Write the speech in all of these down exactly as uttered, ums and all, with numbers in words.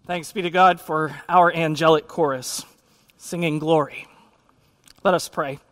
Thanks be to God for our angelic chorus, singing glory. Let us pray.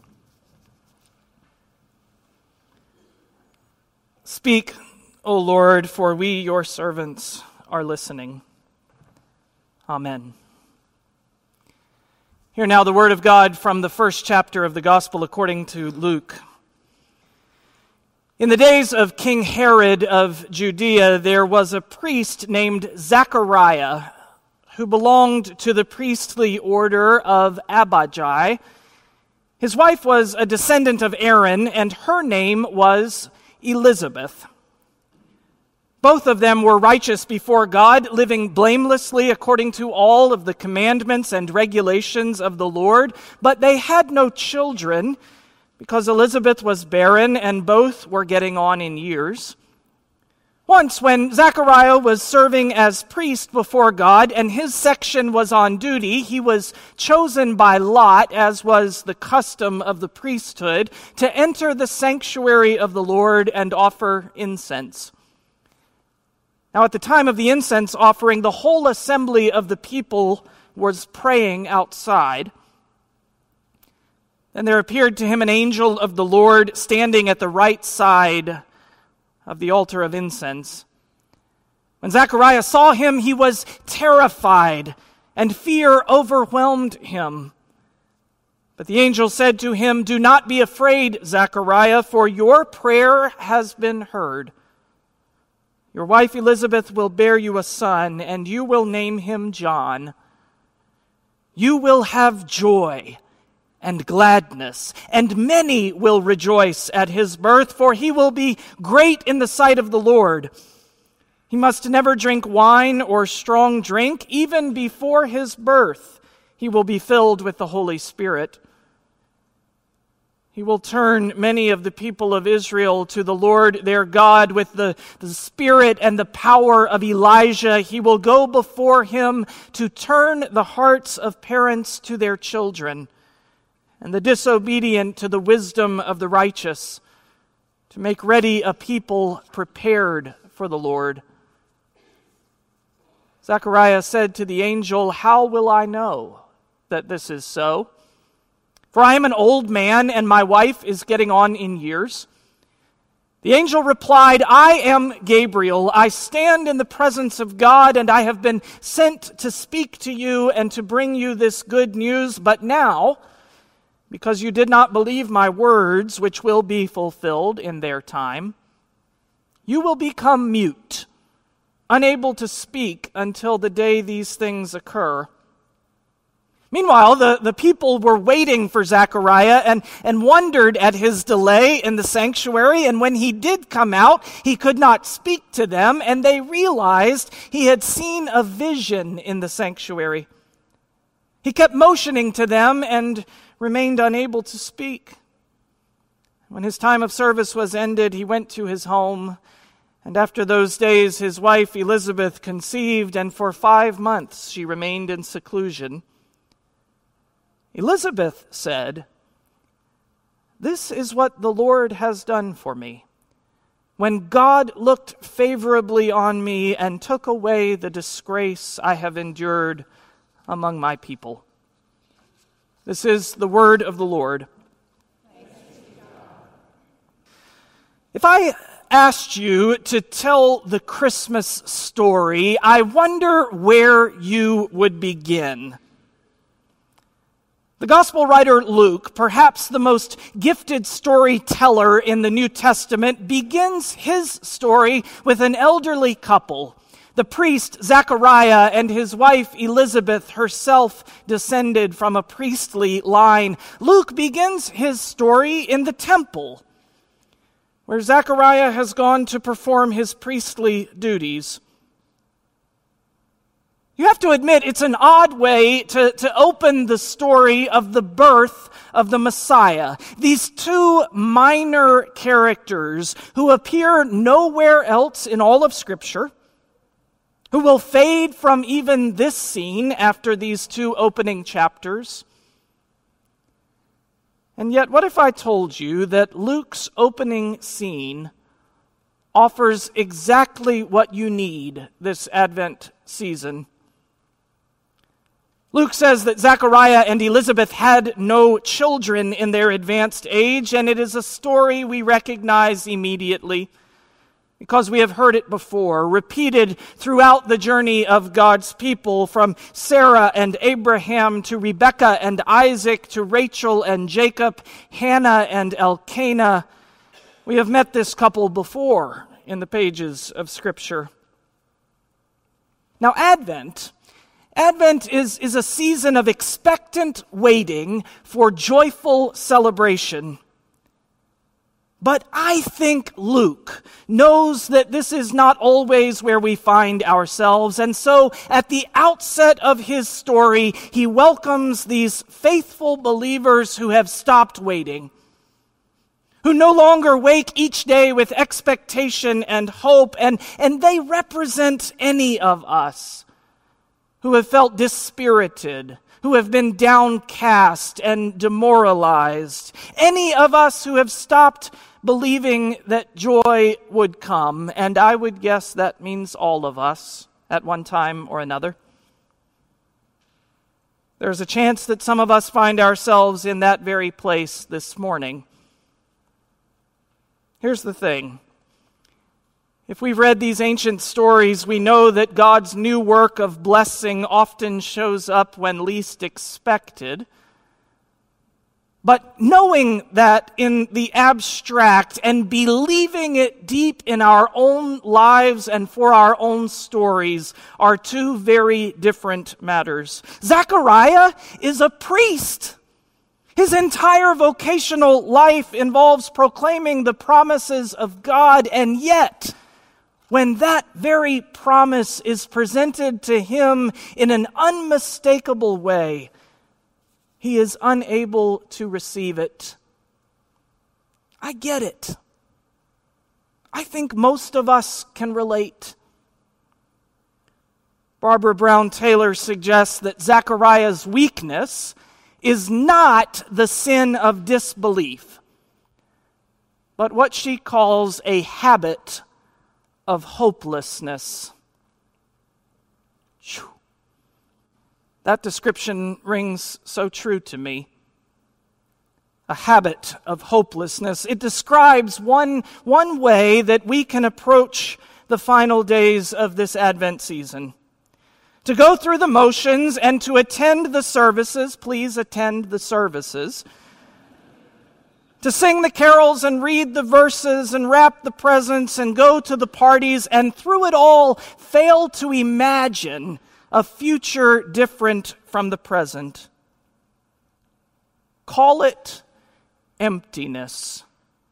Speak, O Lord, for we, your servants, are listening. Amen. Hear now the word of God from the first chapter of the Gospel according to Luke. In the days of King Herod of Judea, there was a priest named Zachariah who belonged to the priestly order of Abijah. His wife was a descendant of Aaron, and her name was Elizabeth. Both of them were righteous before God, living blamelessly according to all of the commandments and regulations of the Lord, but they had no children, because Elizabeth was barren and both were getting on in years. Once, when Zechariah was serving as priest before God and his section was on duty, he was chosen by lot, as was the custom of the priesthood, to enter the sanctuary of the Lord and offer incense. Now, at the time of the incense offering, the whole assembly of the people was praying outside. Then there appeared to him an angel of the Lord standing at the right side of the altar of incense. When Zechariah saw him, he was terrified, and fear overwhelmed him. But the angel said to him, "Do not be afraid, Zechariah, for your prayer has been heard. Your wife Elizabeth will bear you a son, and you will name him John. You will have joy and gladness, and many will rejoice at his birth, for he will be great in the sight of the Lord. He must never drink wine or strong drink. Even before his birth, he will be filled with the Holy Spirit. He will turn many of the people of Israel to the Lord their God with the, the spirit and the power of Elijah. He will go before him to turn the hearts of parents to their children, and the disobedient to the wisdom of the righteous, to make ready a people prepared for the Lord." Zechariah said to the angel, "How will I know that this is so? For I am an old man, and my wife is getting on in years." The angel replied, "I am Gabriel. I stand in the presence of God, and I have been sent to speak to you and to bring you this good news. But now, because you did not believe my words, which will be fulfilled in their time, you will become mute, unable to speak until the day these things occur." Meanwhile, the, the people were waiting for Zechariah and, and wondered at his delay in the sanctuary. And when he did come out, he could not speak to them, and they realized he had seen a vision in the sanctuary. He kept motioning to them and remained unable to speak. When his time of service was ended, he went to his home, and after those days his wife Elizabeth conceived, and for five months she remained in seclusion. Elizabeth said, "This is what the Lord has done for me, when God looked favorably on me and took away the disgrace I have endured among my people." This is the word of the Lord. If I asked you to tell the Christmas story, I wonder where you would begin. The gospel writer Luke, perhaps the most gifted storyteller in the New Testament, begins his story with an elderly couple. The priest Zechariah and his wife Elizabeth, herself descended from a priestly line. Luke begins his story in the temple, where Zechariah has gone to perform his priestly duties. You have to admit, it's an odd way to, to open the story of the birth of the Messiah. These two minor characters who appear nowhere else in all of Scripture, who will fade from even this scene after these two opening chapters. And yet, what if I told you that Luke's opening scene offers exactly what you need this Advent season? Luke says that Zechariah and Elizabeth had no children in their advanced age, and it is a story we recognize immediately because we have heard it before, repeated throughout the journey of God's people, from Sarah and Abraham to Rebekah and Isaac to Rachel and Jacob, Hannah and Elkanah. We have met this couple before in the pages of Scripture. Now, Advent, Advent is, is a season of expectant waiting for joyful celebration. But I think Luke knows that this is not always where we find ourselves, and so at the outset of his story, he welcomes these faithful believers who have stopped waiting, who no longer wake each day with expectation and hope, and, and they represent any of us who have felt dispirited, who have been downcast and demoralized, any of us who have stopped believing that joy would come, and I would guess that means all of us at one time or another. There's a chance that some of us find ourselves in that very place this morning. Here's the thing. If we've read these ancient stories, we know that God's new work of blessing often shows up when least expected. But knowing that in the abstract and believing it deep in our own lives and for our own stories are two very different matters. Zechariah is a priest. His entire vocational life involves proclaiming the promises of God, and yet, when that very promise is presented to him in an unmistakable way, he is unable to receive it. I get it. I think most of us can relate. Barbara Brown Taylor suggests that Zechariah's weakness is not the sin of disbelief, but what she calls a habit of hopelessness. Whew. That description rings so true to me. A habit of hopelessness. It describes one, one way that we can approach the final days of this Advent season. To go through the motions and to attend the services, please attend the services. To sing the carols and read the verses and wrap the presents and go to the parties, and through it all fail to imagine a future different from the present. Call it emptiness.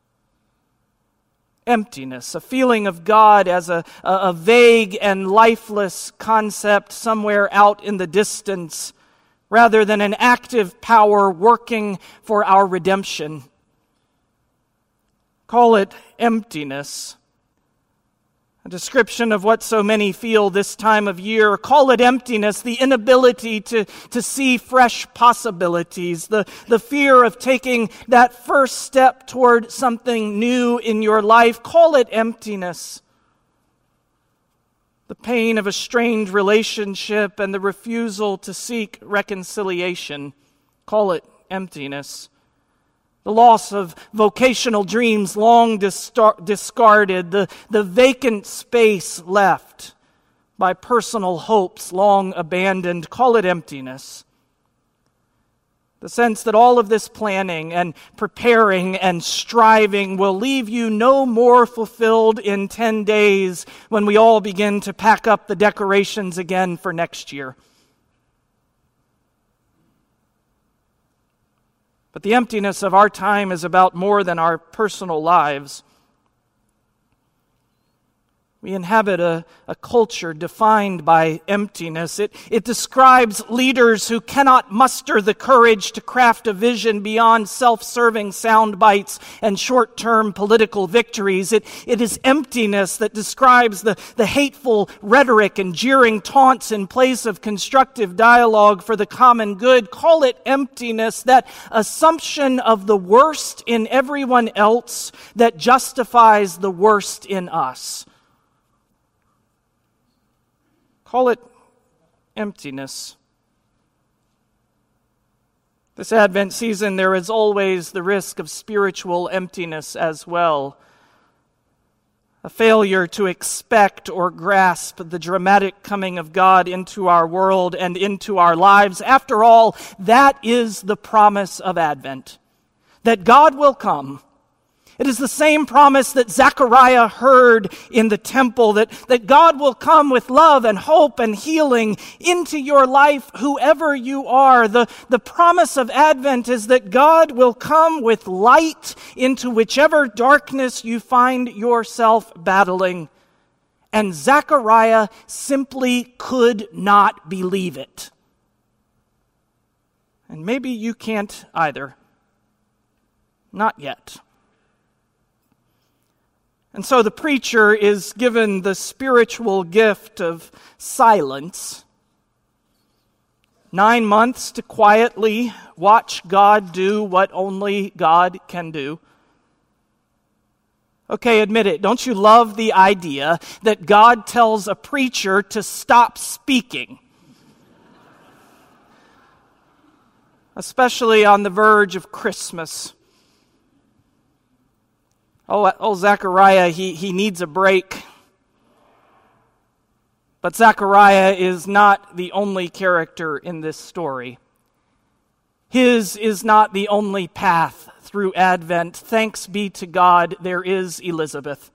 Emptiness, a feeling of God as a, a, a vague and lifeless concept somewhere out in the distance, rather than an active power working for our redemption. Call it emptiness. A description of what so many feel this time of year. Call it emptiness, the inability to, to see fresh possibilities, the, the fear of taking that first step toward something new in your life. Call it emptiness. The pain of a strained relationship and the refusal to seek reconciliation. Call it emptiness. The loss of vocational dreams long distar- discarded, the, the vacant space left by personal hopes long abandoned. Call it emptiness. The sense that all of this planning and preparing and striving will leave you no more fulfilled in ten days when we all begin to pack up the decorations again for next year. But the emptiness of our time is about more than our personal lives. We inhabit a, a culture defined by emptiness. It, it describes leaders who cannot muster the courage to craft a vision beyond self-serving sound bites and short-term political victories. It, it is emptiness that describes the, the hateful rhetoric and jeering taunts in place of constructive dialogue for the common good. Call it emptiness, that assumption of the worst in everyone else that justifies the worst in us. Call it emptiness. This Advent season, there is always the risk of spiritual emptiness as well. A failure to expect or grasp the dramatic coming of God into our world and into our lives. After all, that is the promise of Advent, that God will come. It is the same promise that Zechariah heard in the temple, that, that God will come with love and hope and healing into your life, whoever you are. The, the promise of Advent is that God will come with light into whichever darkness you find yourself battling. And Zechariah simply could not believe it. And maybe you can't either. Not yet. And so the preacher is given the spiritual gift of silence. Nine months to quietly watch God do what only God can do. Okay, admit it. Don't you love the idea that God tells a preacher to stop speaking? Especially on the verge of Christmas. Oh, oh, Zechariah, he, he needs a break. But Zechariah is not the only character in this story. His is not the only path through Advent. Thanks be to God, there is Elizabeth.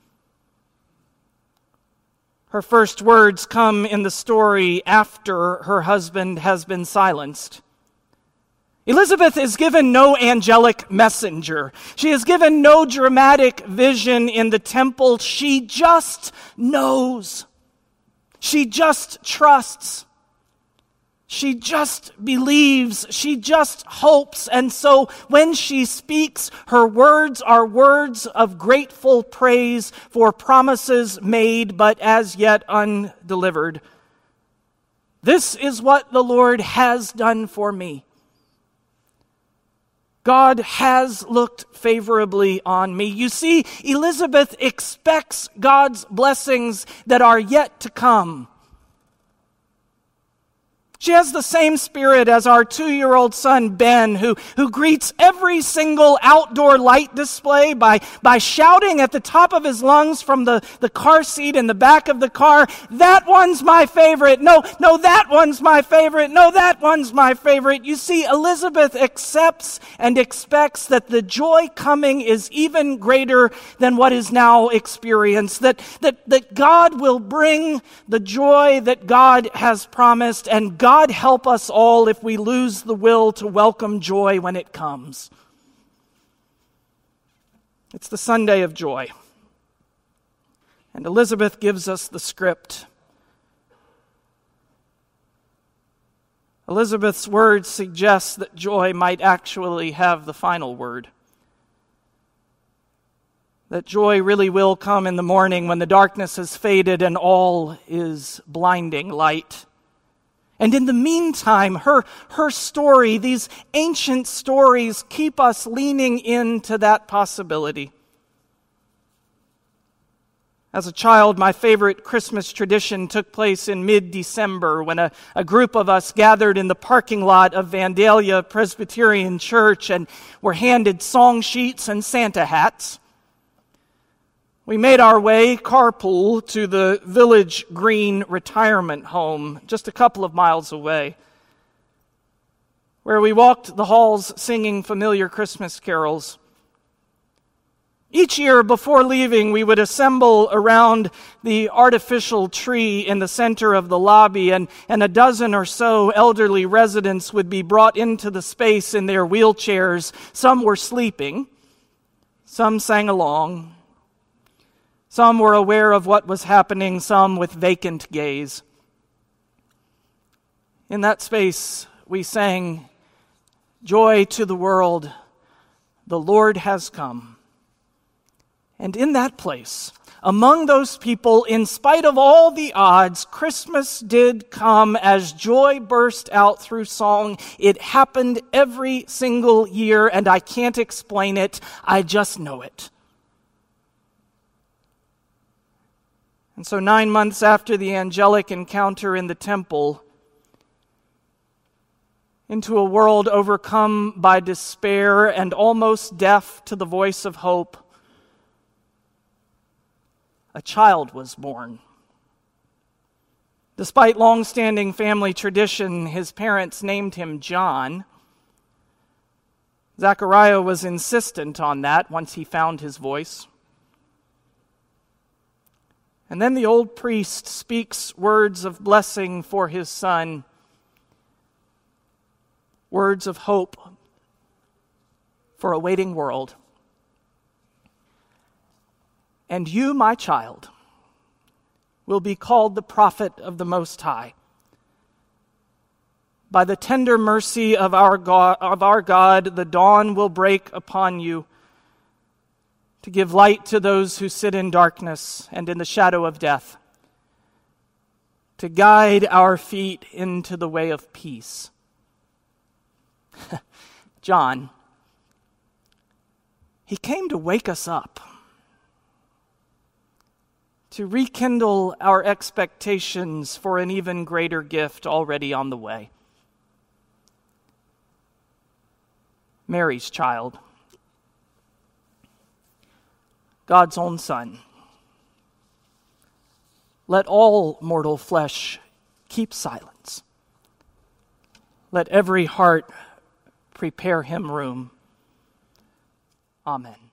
Her first words come in the story after her husband has been silenced. Elizabeth is given no angelic messenger. She is given no dramatic vision in the temple. She just knows. She just trusts. She just believes. She just hopes. And so when she speaks, her words are words of grateful praise for promises made but as yet undelivered. This is what the Lord has done for me. God has looked favorably on me. You see, Elizabeth expects God's blessings that are yet to come. She has the same spirit as our two-year-old son, Ben, who, who greets every single outdoor light display by, by shouting at the top of his lungs from the, the car seat in the back of the car, "That one's my favorite. No, no, that one's my favorite. No, that one's my favorite." You see, Elizabeth accepts and expects that the joy coming is even greater than what is now experienced, that, that, that God will bring the joy that God has promised, and God God help us all if we lose the will to welcome joy when it comes. It's the Sunday of joy. And Elizabeth gives us the script. Elizabeth's words suggest that joy might actually have the final word. That joy really will come in the morning when the darkness has faded and all is blinding light. And in the meantime, her, her story, these ancient stories, keep us leaning into that possibility. As a child, my favorite Christmas tradition took place in mid-December when a, a group of us gathered in the parking lot of Vandalia Presbyterian Church and were handed song sheets and Santa hats. We made our way, carpool, to the Village Green retirement home just a couple of miles away, where we walked the halls singing familiar Christmas carols. Each year before leaving, we would assemble around the artificial tree in the center of the lobby, and, and a dozen or so elderly residents would be brought into the space in their wheelchairs. Some were sleeping, some sang along. Some were aware of what was happening, some with vacant gaze. In that space, we sang, "Joy to the world, the Lord has come." And in that place, among those people, in spite of all the odds, Christmas did come as joy burst out through song. It happened every single year, and I can't explain it, I just know it. And so nine months after the angelic encounter in the temple, into a world overcome by despair and almost deaf to the voice of hope, a child was born. Despite long-standing family tradition, his parents named him John. Zechariah was insistent on that once he found his voice. And then the old priest speaks words of blessing for his son, words of hope for a waiting world. And you, my child, will be called the prophet of the Most High. By the tender mercy of our God, of our God, the dawn will break upon you to give light to those who sit in darkness and in the shadow of death, to guide our feet into the way of peace. John, he came to wake us up, to rekindle our expectations for an even greater gift already on the way. Mary's child, God's own Son. Let all mortal flesh keep silence. Let every heart prepare him room. Amen.